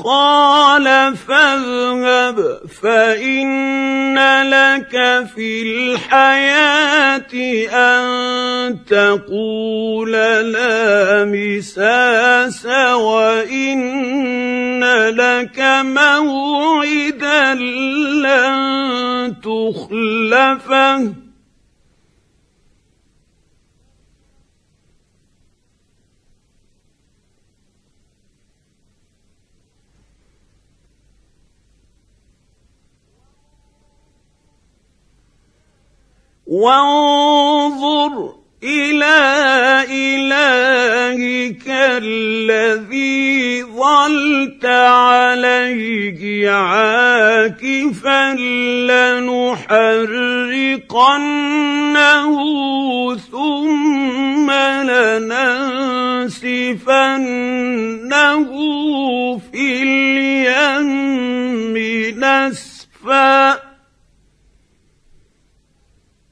قال فاذهب فإن لك في الحياة أن تقول لا مساس وإن لك موعدا لن تخلفه وانظر إلى إلهك الذي ظلت عليه عاكفا لنحرقنه ثم لننسفنه في اليم نسفا